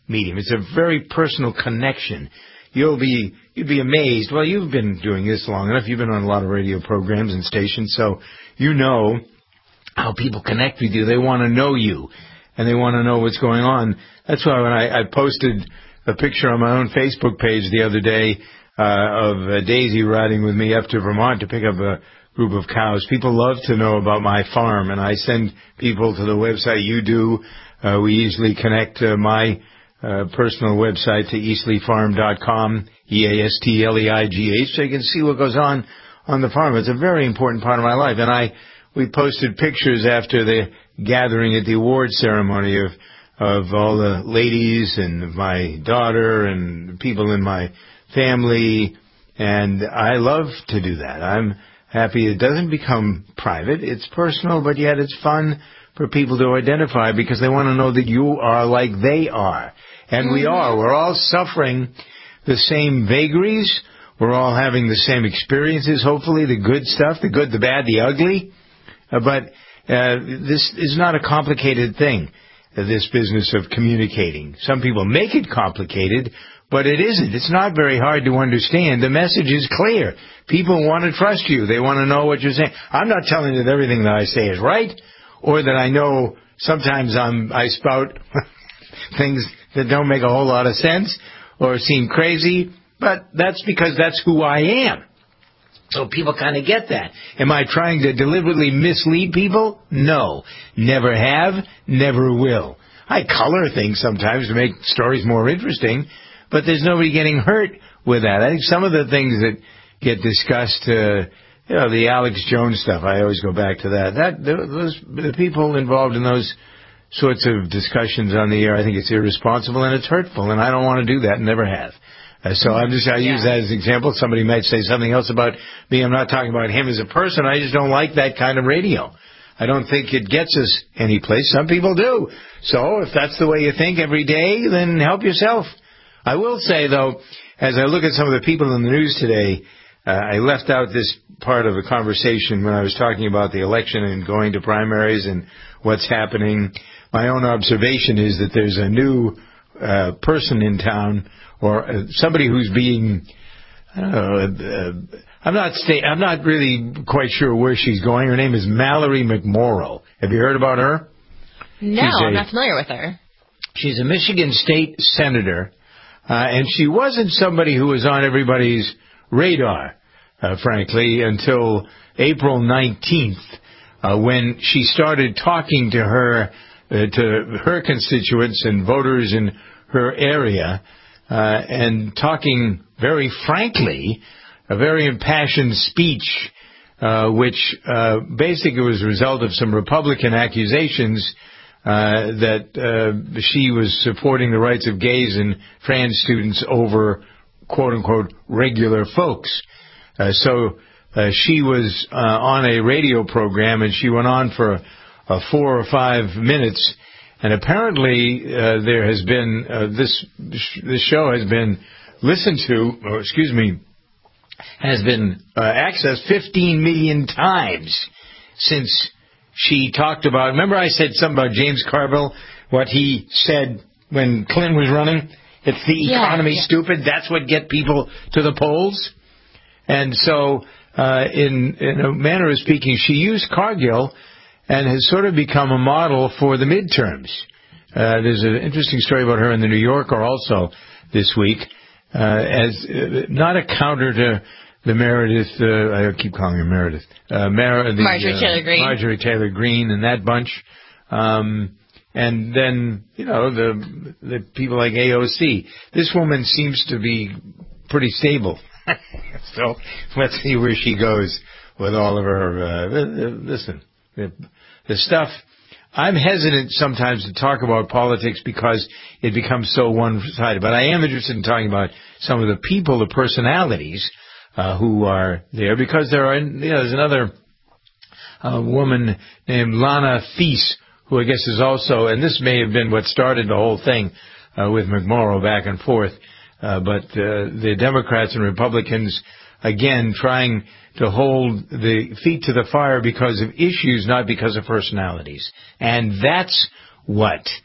[SPEAKER 2] medium. It's a very personal connection. You'll be, you'd be amazed. Well, you've been doing this long enough. You've been on a lot of radio programs and stations, so you know how people connect with you. They want to know you, and they want to know what's going on. That's why when I, I posted a picture on my own Facebook page the other day uh, of uh, Daisy riding with me up to Vermont to pick up a group of cows. People love to know about my farm, and I send people to the website. You do. Uh, we easily connect uh, my uh, personal website to eastleigh farm dot com, E A S T L E I G H, so you can see what goes on on the farm. It's a very important part of my life, and I we posted pictures after the gathering at the award ceremony of of all the ladies and my daughter and people in my family, and I love to do that. I'm happy it doesn't become private. It's personal, but yet it's fun for people to identify because they want to know that you are like they are. And mm-hmm. we are. We're all suffering the same vagaries. We're all having the same experiences, hopefully, the good stuff, the good, the bad, the ugly. Uh, but uh, this is not a complicated thing, uh, this business of communicating. Some people make it complicated, but it isn't. It's not very hard to understand. The message is clear. People want to trust you. They want to know what you're saying. I'm not telling you that everything that I say is right, or that I know sometimes I'm, I spout things that don't make a whole lot of sense or seem crazy, but that's because that's who I am. So people kind of get that. Am I trying to deliberately mislead people? No. Never have, never will. I color things sometimes to make stories more interesting, but there's nobody getting hurt with that. I think some of the things that get discussed, uh, you know, the Alex Jones stuff, I always go back to that. That those the people involved in those sorts of discussions on the air, I think it's irresponsible and it's hurtful, and I don't want to do that and never have. Uh, so I'm just, I yeah. use that as an example. Somebody might say something else about me. I'm not talking about him as a person. I just don't like that kind of radio. I don't think it gets us anyplace. Some people do. So if that's the way you think every day, then help yourself. I will say, though, as I look at some of the people in the news today, uh, I left out this part of the conversation when I was talking about the election and going to primaries and what's happening. My own observation is that there's a new uh, person in town, or uh, somebody who's being, I don't know, uh, I'm not sta- I'm not really quite sure where she's going. Her name is Mallory McMorrow. Have you heard about her?
[SPEAKER 3] No, a, I'm not familiar with her.
[SPEAKER 2] She's a Michigan state senator, uh, and she wasn't somebody who was on everybody's radar, uh, frankly, until April nineteenth, uh, when she started talking to her, uh, to her constituents and voters in her area, uh, and talking very frankly, a very impassioned speech, uh, which uh, basically was a result of some Republican accusations uh, that uh, she was supporting the rights of gays and trans students over, quote-unquote, regular folks. Uh, so uh, she was uh, on a radio program, and she went on for uh, four or five minutes, and apparently uh, there has been, uh, this this show has been listened to, or excuse me, has been uh, accessed fifteen million times since she talked about, remember I said something about James Carville, what he said when Clinton was running? It's the economy, yeah, yeah. stupid. That's what get people to the polls. And so, uh, in, in a manner of speaking, she used Cargill and has sort of become a model for the midterms. Uh, there's an interesting story about her in the New Yorker also this week. Uh, as uh, not a counter to the Meredith, uh, I keep calling her Meredith, uh, Mar- the,
[SPEAKER 3] Marjorie uh, Taylor Greene,
[SPEAKER 2] Marjorie Taylor Greene, and that bunch, um, and then you know the the people like A O C. This woman seems to be pretty stable, so let's see where she goes with all of her. Uh, listen, the, the stuff. I'm hesitant sometimes to talk about politics because it becomes so one-sided, but I am interested in talking about some of the people, the personalities uh, who are there, because there are, you know, there's another uh, woman named Lana Thies, who I guess is also, and this may have been what started the whole thing uh, with McMorrow back and forth, uh, but uh, the Democrats and Republicans, again, trying to hold the feet to the fire because of issues, not because of personalities. And that's what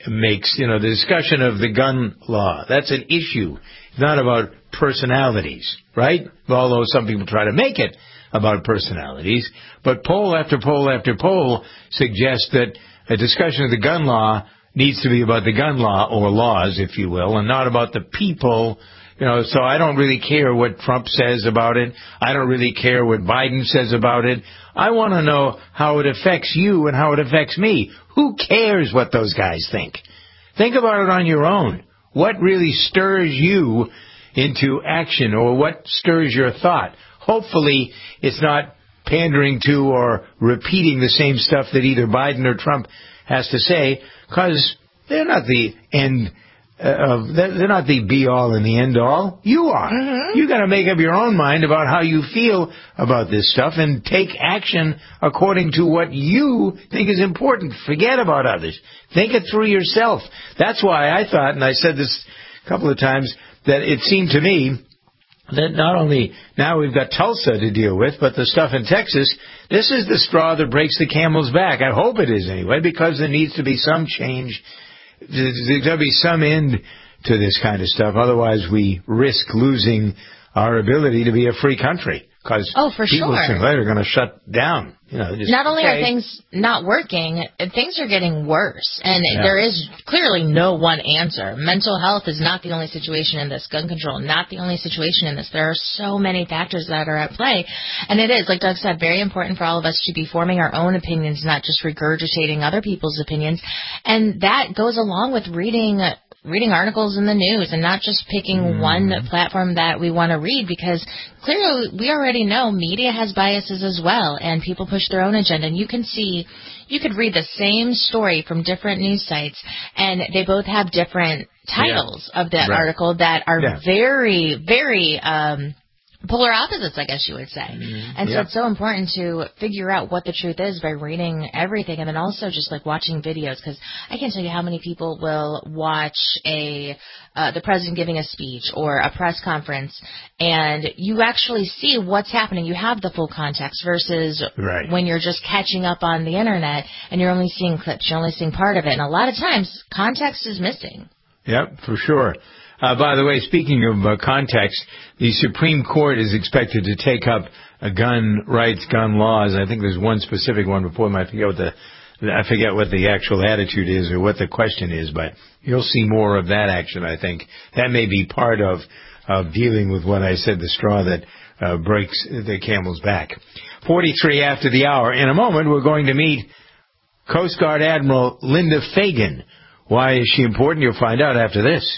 [SPEAKER 2] makes, you know, the discussion of the gun law. That's an issue. It's not about personalities, right? Although some people try to make it about personalities. But poll after poll after poll suggests that a discussion of the gun law needs to be about the gun law, or laws, if you will, and not about the people. You know, so I don't really care what Trump says about it. I don't really care what Biden says about it. I want to know how it affects you and how it affects me. Who cares what those guys think? Think about it on your own. What really stirs you into action, or what stirs your thought? Hopefully it's not pandering to or repeating the same stuff that either Biden or Trump has to say, because they're not the end Uh, they're not the be-all and the end-all. You are. Mm-hmm. You got to make up your own mind about how you feel about this stuff and take action according to what you think is important. Forget about others. Think it through yourself. That's why I thought, and I said this a couple of times, that it seemed to me that not only now we've got Tulsa to deal with, but the stuff in Texas, this is the straw that breaks the camel's back. I hope it is anyway, because there needs to be some change. There's got to be some end to this kind of stuff. Otherwise, we risk losing our ability to be a free country. Because
[SPEAKER 3] oh, for
[SPEAKER 2] people
[SPEAKER 3] sure.
[SPEAKER 2] sooner or later are going to shut down. You know, just,
[SPEAKER 3] not only
[SPEAKER 2] okay.
[SPEAKER 3] are things not working, things are getting worse. And
[SPEAKER 2] yeah.
[SPEAKER 3] there is clearly no one answer. Mental health is not the only situation in this. Gun control, not the only situation in this. There are so many factors that are at play. And it is, like Doug said, very important for all of us to be forming our own opinions, not just regurgitating other people's opinions. And that goes along with reading reading articles in the news and not just picking mm. one platform that we want to read, because clearly we already know media has biases as well, and people push their own agenda. And you can see, you could read the same story from different news sites, and they both have different titles yeah. of that right. article that are yeah. very, very um polar opposites, I guess you would say. Mm-hmm. And so yeah. it's so important to figure out what the truth is by reading everything, and then also just like watching videos, because I can't tell you how many people will watch a uh, the president giving a speech or a press conference, and you actually see what's happening. You have the full context versus
[SPEAKER 2] right.
[SPEAKER 3] when you're just catching up on the internet and you're only seeing clips, you're only seeing part of it, and a lot of times context is missing.
[SPEAKER 2] Yep, for sure. Uh, by the way, speaking of uh, context, the Supreme Court is expected to take up uh, gun rights, gun laws. I think there's one specific one before them. I forget what the I forget what the actual attitude is or what the question is, but you'll see more of that action, I think. That may be part of, of dealing with what I said, the straw that uh, breaks the camel's back. forty-three after the hour. In a moment, we're going to meet Coast Guard Admiral Linda Fagan. Why is she important? You'll find out after this.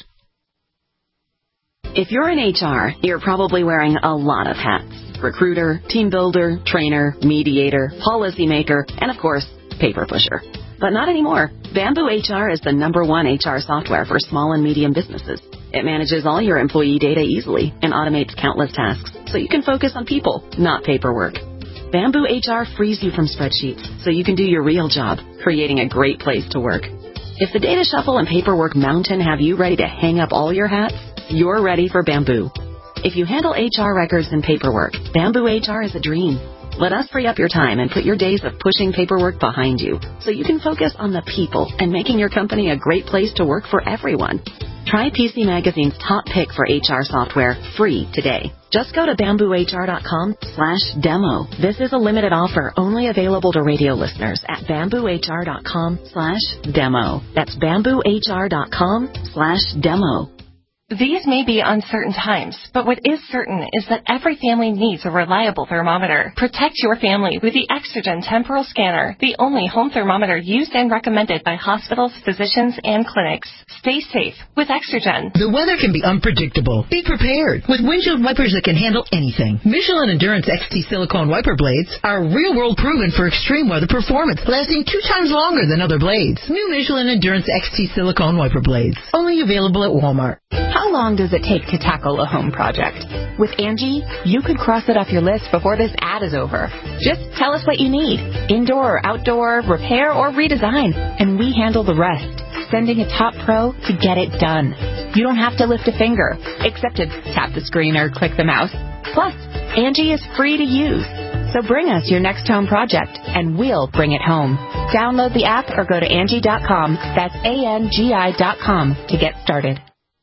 [SPEAKER 1] If you're in H R, you're probably wearing a lot of hats. Recruiter, team builder, trainer, mediator, policymaker, and of course, paper pusher. But not anymore. Bamboo H R is the number one H R software for small and medium businesses. It manages all your employee data easily and automates countless tasks, so you can focus on people, not paperwork. Bamboo H R frees you from spreadsheets, so you can do your real job, creating a great place to work. If the data shuffle and paperwork mountain have you ready to hang up all your hats, you're ready for Bamboo. If you handle H R records and paperwork, Bamboo H R is a dream. Let us free up your time and put your days of pushing paperwork behind you, so you can focus on the people and making your company a great place to work for everyone. Try P C Magazine's top pick for H R software free today. Just go to bamboo h r dot com slash demo. This is a limited offer only available to radio listeners at bamboo h r dot com slash demo. That's bamboo h r dot com slash demo.
[SPEAKER 5] These may be uncertain times, but what is certain is that every family needs a reliable thermometer. Protect your family with the Exergen Temporal Scanner, the only home thermometer used and recommended by hospitals, physicians, and clinics. Stay safe with Exergen.
[SPEAKER 6] The weather can be unpredictable. Be prepared with windshield wipers that can handle anything. Michelin Endurance X T silicone wiper blades are real-world proven for extreme weather performance, lasting two times longer than other blades. New Michelin Endurance X T silicone wiper blades, only available at Walmart.
[SPEAKER 9] How long does it take to tackle a home project? With Angie, you could cross it off your list before this ad is over. Just tell us what you need, indoor or outdoor, repair or redesign, and we handle the rest, sending a top pro to get it done. You don't have to lift a finger, except to tap the screen or click the mouse. Plus, Angie is free to use. So bring us your next home project, and we'll bring it home. Download the app or go to Angie dot com. That's A N G I dot com to get started.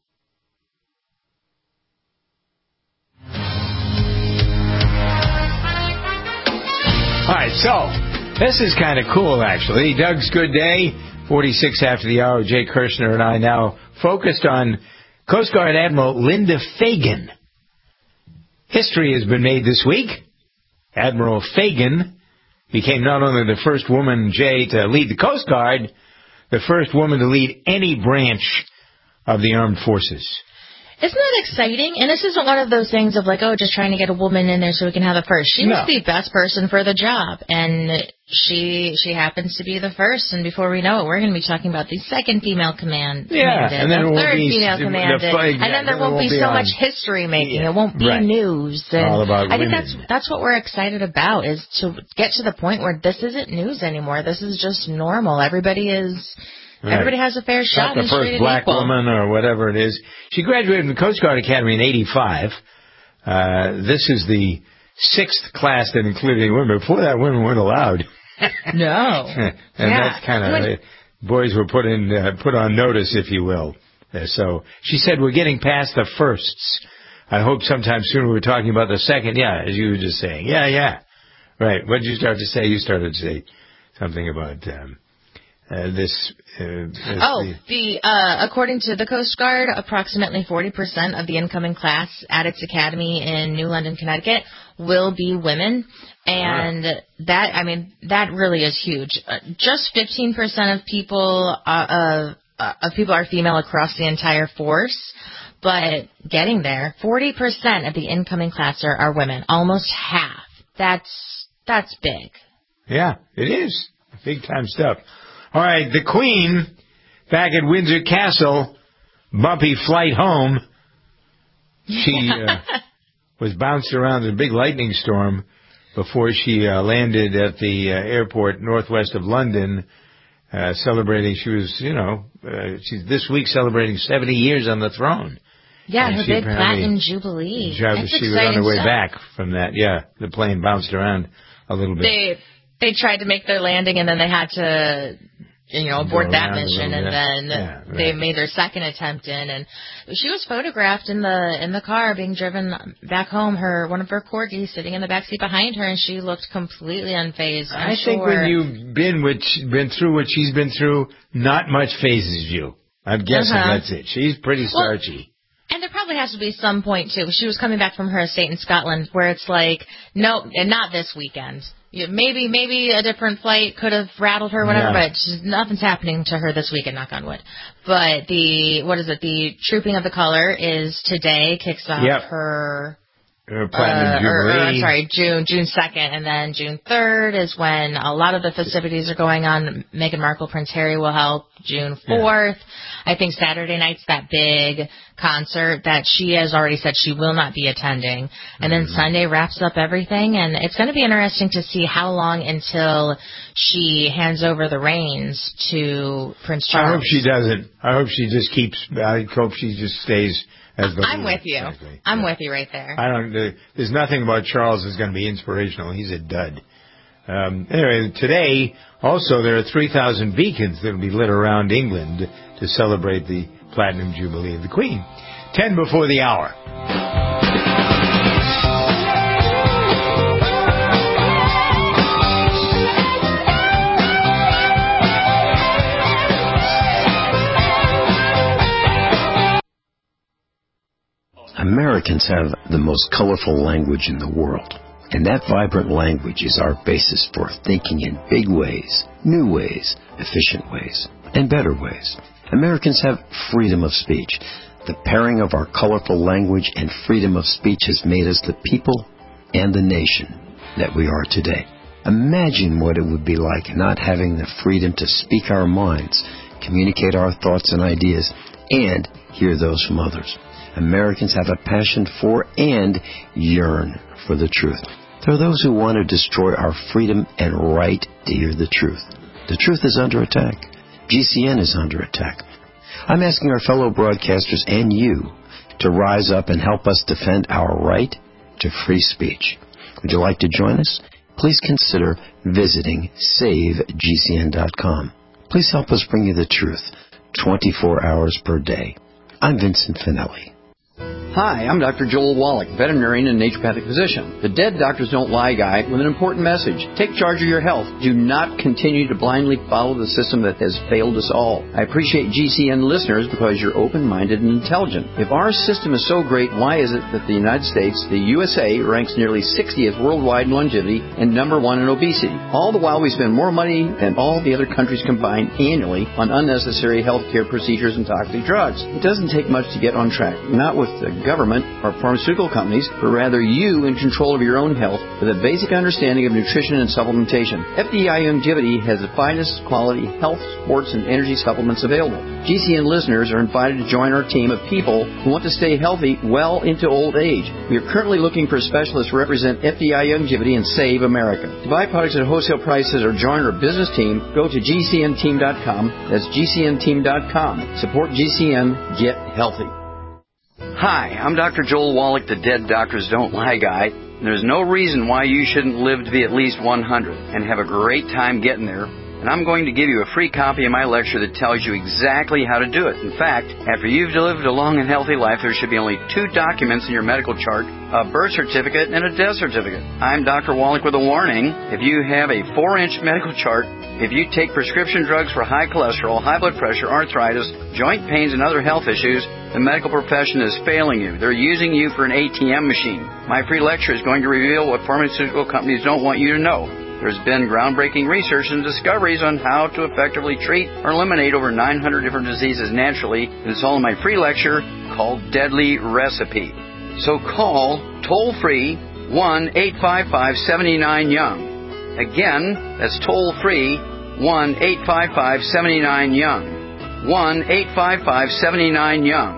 [SPEAKER 2] All right, so this is kind of cool, actually. Doug's Good Day, forty-six after the hour. Jay Kirshner and I now focused on Coast Guard Admiral Linda Fagan. History has been made this week. Admiral Fagan became not only the first woman, Jay, to lead the Coast Guard, the first woman to lead any branch of the armed forces.
[SPEAKER 3] Isn't that exciting? And this isn't one of those things of like, oh, just trying to get a woman in there so we can have the first. She
[SPEAKER 2] No.
[SPEAKER 3] was the best person for the job, and she she happens to be the first. And before we know it, we're going to be talking about the second female command,
[SPEAKER 2] Yeah,
[SPEAKER 3] commanded,
[SPEAKER 2] and then
[SPEAKER 3] the
[SPEAKER 2] it won't
[SPEAKER 3] third
[SPEAKER 2] be
[SPEAKER 3] female
[SPEAKER 2] the
[SPEAKER 3] commanded,
[SPEAKER 2] fight-
[SPEAKER 3] and then there won't, be,
[SPEAKER 2] be
[SPEAKER 3] so
[SPEAKER 2] on.
[SPEAKER 3] much history making.
[SPEAKER 2] Yeah,
[SPEAKER 3] It won't be
[SPEAKER 2] right.
[SPEAKER 3] news. And
[SPEAKER 2] All about
[SPEAKER 3] I think
[SPEAKER 2] women.
[SPEAKER 3] that's that's what we're excited about, is to get to the point where this isn't news anymore. This is just normal. Everybody is.
[SPEAKER 2] Right.
[SPEAKER 3] Everybody has a fair shot.
[SPEAKER 2] Not the
[SPEAKER 3] and
[SPEAKER 2] first
[SPEAKER 3] treated
[SPEAKER 2] black
[SPEAKER 3] equal.
[SPEAKER 2] woman or whatever it is. She graduated from the Coast Guard Academy in eighty-five. Uh, this is the sixth class that included any women. Before that, women weren't allowed.
[SPEAKER 3] No.
[SPEAKER 2] and
[SPEAKER 3] Yeah.
[SPEAKER 2] that's kind of,
[SPEAKER 3] When-
[SPEAKER 2] uh, boys were put in, uh, put on notice, if you will. Uh, so she said, we're getting past the firsts. I hope sometime soon we're talking about the second. Yeah, as you were just saying. Yeah, yeah. Right. What did you start to say? You started to say something about um, uh, this. Uh, this
[SPEAKER 3] Oh,
[SPEAKER 2] the,
[SPEAKER 3] the uh, according to the Coast Guard, approximately forty percent of the incoming class at its academy in New London, Connecticut, will be women, and that I mean that really is huge. Uh, just fifteen percent of people uh, uh, uh, of people are female across the entire force, but getting there, forty percent of the incoming class are, are women, almost half. That's that's big.
[SPEAKER 2] Yeah, it is. Big time stuff. All right, the Queen back at Windsor Castle, bumpy flight home. She uh, was bounced around in a big lightning storm before she uh, landed at the uh, airport northwest of London, uh, celebrating. She was, you know, uh, she's this week celebrating seventy years on the throne.
[SPEAKER 3] Yeah,
[SPEAKER 2] And
[SPEAKER 3] her
[SPEAKER 2] she
[SPEAKER 3] big
[SPEAKER 2] apparently-
[SPEAKER 3] platinum jubilee.
[SPEAKER 2] She,
[SPEAKER 3] That's
[SPEAKER 2] she was on
[SPEAKER 3] exciting
[SPEAKER 2] her way
[SPEAKER 3] stuff.
[SPEAKER 2] back from that. Yeah, the plane bounced around a little bit.
[SPEAKER 3] They they tried to make their landing, and then they had to, you know, abort
[SPEAKER 2] Go
[SPEAKER 3] that
[SPEAKER 2] around a
[SPEAKER 3] mission,
[SPEAKER 2] little
[SPEAKER 3] and
[SPEAKER 2] bit.
[SPEAKER 3] then
[SPEAKER 2] Yeah, right.
[SPEAKER 3] they made their second attempt in. And she was photographed in the in the car being driven back home. Her one of her corgis sitting in the backseat behind her, and she looked completely unfazed. I'm
[SPEAKER 2] I think
[SPEAKER 3] sure.
[SPEAKER 2] when you've been what she, been through what she's been through, not much phases you. I'm guessing
[SPEAKER 3] Uh-huh.
[SPEAKER 2] that's it. She's pretty
[SPEAKER 3] Well,
[SPEAKER 2] starchy.
[SPEAKER 3] And there probably has to be some point, too. She was coming back from her estate in Scotland where it's like, nope, and not this weekend. You- Maybe maybe a different flight could have rattled her, whatever,
[SPEAKER 2] Yeah.
[SPEAKER 3] but she's, nothing's happening to her this weekend, knock on wood. But the, what is it, the Trooping of the Color is today, kicks off
[SPEAKER 2] Yep.
[SPEAKER 3] her...
[SPEAKER 2] Her platinum
[SPEAKER 3] uh, or, or,
[SPEAKER 2] jubilee.
[SPEAKER 3] I'm sorry, June June second, and then June third is when a lot of the festivities are going on. Meghan Markle, Prince Harry will help. June fourth, I think Saturday night's that big concert that she has already said she will not be attending, and then
[SPEAKER 2] Mm-hmm.
[SPEAKER 3] Sunday wraps up everything. And it's going to be interesting to see how long until she hands over the reins to Prince Charles.
[SPEAKER 2] I hope she doesn't. I hope she just keeps. I hope she just stays as the.
[SPEAKER 3] I'm
[SPEAKER 2] leader,
[SPEAKER 3] with you.
[SPEAKER 2] frankly.
[SPEAKER 3] I'm with you right there.
[SPEAKER 2] I don't. there- There's nothing about Charles that's going to be inspirational. He's a dud. Um, anyway, today also there are three thousand beacons that will be lit around England to celebrate the Platinum Jubilee of the Queen. Ten before the hour.
[SPEAKER 4] Americans have the most colorful language in the world. And that vibrant language is our basis for thinking in big ways, new ways, efficient ways, and better ways. Americans have freedom of speech. The pairing of our colorful language and freedom of speech has made us the people and the nation that we are today. Imagine what it would be like not having the freedom to speak our minds, communicate our thoughts and ideas, and hear those from others. Americans have a passion for and yearn for the truth. There are those who want to destroy our freedom and right to hear the truth. The truth is under attack. G C N is under attack. I'm asking our fellow broadcasters and you to rise up and help us defend our right to free speech. Would you like to join us? please consider visiting save G C N dot com. Please help us bring you the truth twenty-four hours per day. I'm Vincent Finelli.
[SPEAKER 7] Hi, I'm Doctor Joel Wallach, veterinarian and naturopathic physician, the Dead Doctors Don't Lie guy with an important message. Take charge of your health. Do not continue to blindly follow the system that has failed us all. I appreciate G C N listeners because you're open-minded and intelligent. If our system is so great, why is it that the United States, the U S A, ranks nearly sixtieth worldwide in longevity and number one in obesity? All the while we spend more money than all the other countries combined annually on unnecessary healthcare procedures and toxic drugs. It doesn't take much to get on track, not with the government or pharmaceutical companies, but rather you in control of your own health with a basic understanding of nutrition and supplementation. F D I Longevity has the finest quality health, sports, and energy supplements available. G C N listeners are invited to join our team of people who want to stay healthy well into old age. We are currently looking for specialists to represent F D I Longevity and Save America. To buy products at wholesale prices or join our business team, go to G C N team dot com. That's G C N team dot com. Support G C N. Get healthy. Hi, I'm Doctor Joel Wallach, the Dead Doctors Don't Lie guy. There's no reason why you shouldn't live to be at least one hundred and have a great time getting there. And I'm going to give you a free copy of my lecture that tells you exactly how to do it. In fact, after you've lived a long and healthy life, there should be only two documents in your medical chart, a birth certificate and a death certificate. I'm Doctor Wallach with a warning. If you have a four-inch medical chart, if you take prescription drugs for high cholesterol, high blood pressure, arthritis, joint pains, and other health issues, the medical profession is failing you. They're using you for an A T M machine. My free lecture is going to reveal what pharmaceutical companies don't want you to know. There's been groundbreaking research and discoveries on how to effectively treat or eliminate over nine hundred different diseases naturally. And it's all in my free lecture called Deadly Recipe. So call toll-free one eight five five, seven nine, young. Again, that's toll-free one eight five five, seven nine, young. one eight five five, seven nine, young.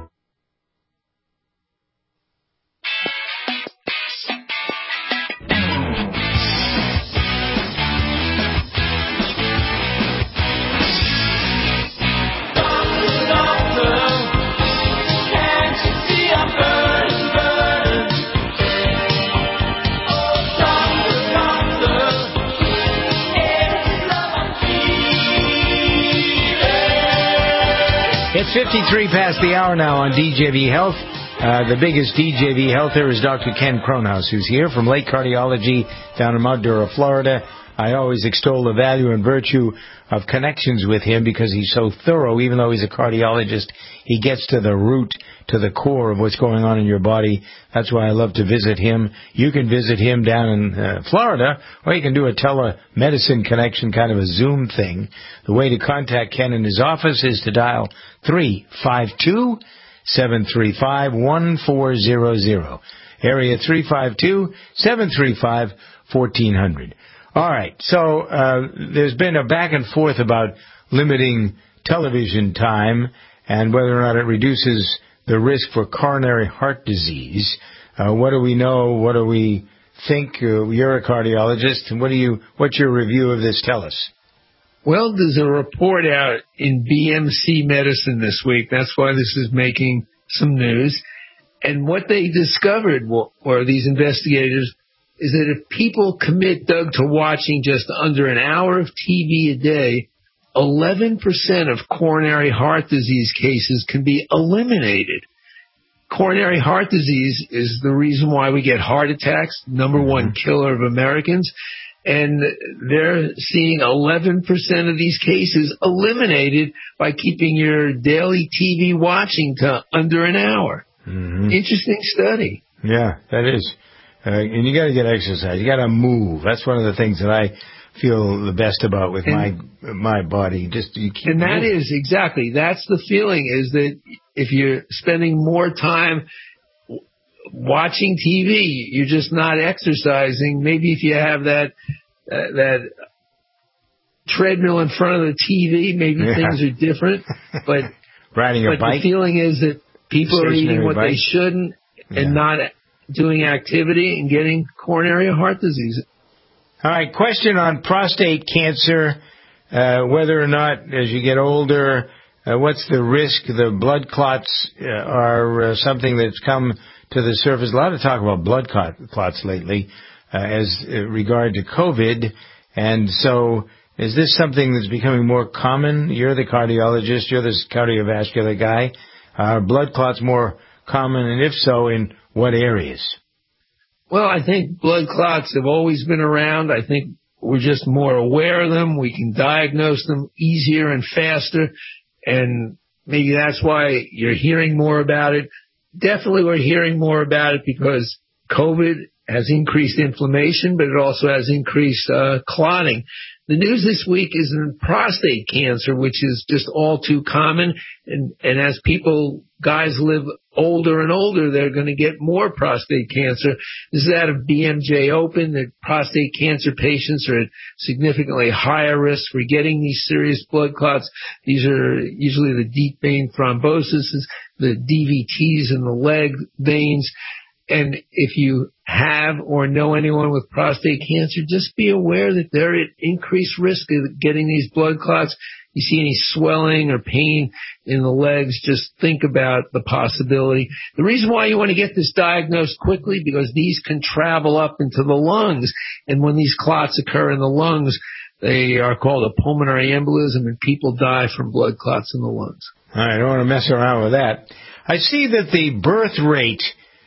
[SPEAKER 2] It's fifty-three past the hour now on D J V Health. Uh, the biggest D J V Healther is Doctor Ken Kronhaus, who's here from Lake Cardiology down in Mount Dura, Florida. I always extol the value and virtue of connections with him because he's so thorough. Even though he's a cardiologist, he gets to the root, to the core of what's going on in your body. That's why I love to visit him. You can visit him down in uh, Florida, or you can do a telemedicine connection, kind of a Zoom thing. The way to contact Ken in his office is to dial three five two, seven three five, one four zero zero. Area three five two, seven three five, one four zero zero. All right, so uh, there's been a back and forth about limiting television time and whether or not it reduces the risk for coronary heart disease. Uh, what do we know? What do we think? Uh, you're a cardiologist, and what do you? What's your review of this? Tell us.
[SPEAKER 8] Well, there's a report out in B M C Medicine this week. That's why this is making some news. And what they discovered, or these investigators, is that if people commit, Doug, to watching just under an hour of T V a day, eleven percent of coronary heart disease cases can be eliminated. Coronary heart disease is the reason why we get heart attacks, number one killer of Americans. And they're seeing eleven percent of these cases eliminated by keeping your daily T V watching to under an hour. Mm-hmm. Interesting study.
[SPEAKER 2] Yeah, that is. Uh, and you got to get exercise. You got to move. That's one of the things that I feel the best about with and, my my body. Just you keep
[SPEAKER 8] and that
[SPEAKER 2] moving.
[SPEAKER 8] is exactly that's the feeling. Is that if you're spending more time watching T V, you're just not exercising. Maybe if you have that uh, that treadmill in front of the T V, maybe yeah. things are different. But
[SPEAKER 2] riding a
[SPEAKER 8] but
[SPEAKER 2] bike.
[SPEAKER 8] The feeling is that people are eating what
[SPEAKER 2] bike.
[SPEAKER 8] they shouldn't
[SPEAKER 2] yeah.
[SPEAKER 8] and not doing activity and getting coronary heart disease.
[SPEAKER 2] All right, question on prostate cancer, uh, whether or not as you get older, uh, what's the risk? The blood clots uh, are uh, something that's come to the surface. A lot of talk about blood clot, clots lately. Uh, uh, as uh, regard to COVID. And so is this something that's becoming more common? You're the cardiologist. You're the cardiovascular guy. Are blood clots more common? And if so, in what areas?
[SPEAKER 8] Well, I think blood clots have always been around. I think we're just more aware of them. We can diagnose them easier and faster. And maybe that's why you're hearing more about it. Definitely we're hearing more about it because COVID has increased inflammation, but it also has increased uh, clotting. The news this week is in prostate cancer, which is just all too common. And, and as people, guys live older and older, they're going to get more prostate cancer. This is out of B M J Open, that prostate cancer patients are at significantly higher risk for getting these serious blood clots. These are usually the deep vein thrombosis, the D V Ts in the leg veins. And if you have or know anyone with prostate cancer, just be aware that they're at increased risk of getting these blood clots. You see any swelling or pain in the legs, just think about the possibility. The reason why you want to get this diagnosed quickly, because these can travel up into the lungs. And when these clots occur in the lungs, they are called a pulmonary embolism, and people die from blood clots in the lungs.
[SPEAKER 2] I don't want to mess around with that. I see that the birth rate,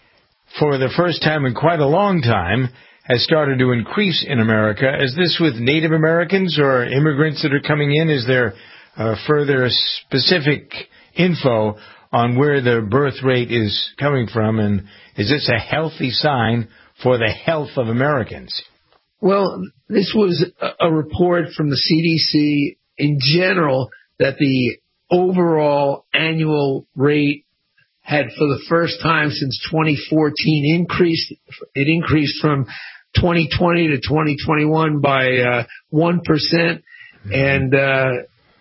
[SPEAKER 2] for the first time in quite a long time, has started to increase in America. Is this with Native Americans or immigrants that are coming in? Is there uh, further specific info on where the birth rate is coming from? And is this a healthy sign for the health of Americans?
[SPEAKER 8] Well, this was a report from the C D C in general that the overall annual rate had, for the first time since twenty fourteen, increased. It increased from twenty twenty to twenty twenty-one by uh, one percent. And uh,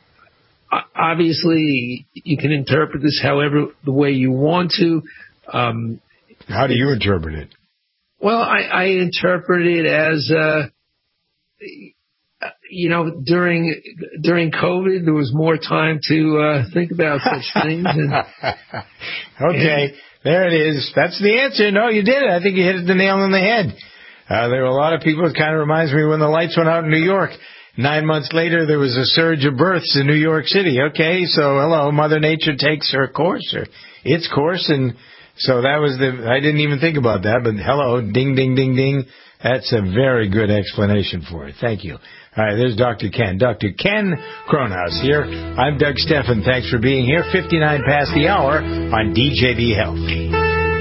[SPEAKER 8] obviously, you can interpret this however the way you want to. Um,
[SPEAKER 2] How do you interpret it?
[SPEAKER 8] Well, I, I interpret it as, uh, you know, during during COVID, there was more time to uh, think about such things. And,
[SPEAKER 2] okay, and, there it is. That's the answer. No, you did it. I think you hit the nail on the head. Uh, there were a lot of people. It kind of reminds me when the lights went out in New York. Nine months later, there was a surge of births in New York City. Okay, so hello, Mother Nature takes her course, or its course, and so that was the, I didn't even think about that, but hello, ding, ding, ding, ding. That's a very good explanation for it. Thank you. All right, there's Doctor Ken. Doctor Ken Kronhaus here. I'm Doug Steffen. Thanks for being here. fifty-nine past the hour on D J B Health.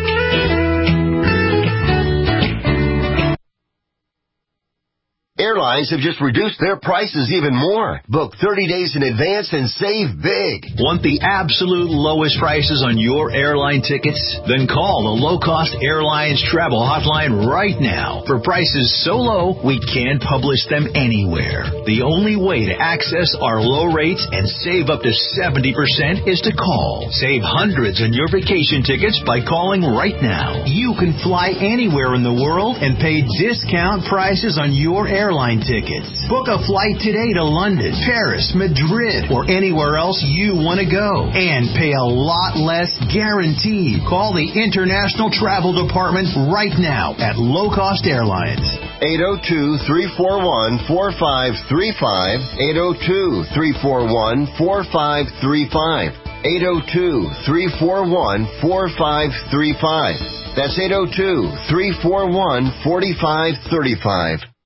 [SPEAKER 10] Airlines have just reduced their prices even more. Book thirty days in advance and save big.
[SPEAKER 11] Want the absolute lowest prices on your airline tickets? Then call the Low Cost Airlines Travel Hotline right now. For prices so low, we can't publish them anywhere. The only way to access our low rates and save up to seventy percent is to call. Save hundreds on your vacation tickets by calling right now. You can fly anywhere in the world and pay discount prices on your airline Airline tickets. Book a flight today to London, Paris, Madrid, or anywhere else you want to go, and pay a lot less guaranteed. Call the International Travel Department right now at Low Cost Airlines.
[SPEAKER 10] eight oh two, three four one, four five three five, eight oh two, three four one, four five three five, eight oh two, three four one, four five three five. That's eight oh two, three four one, four five three five.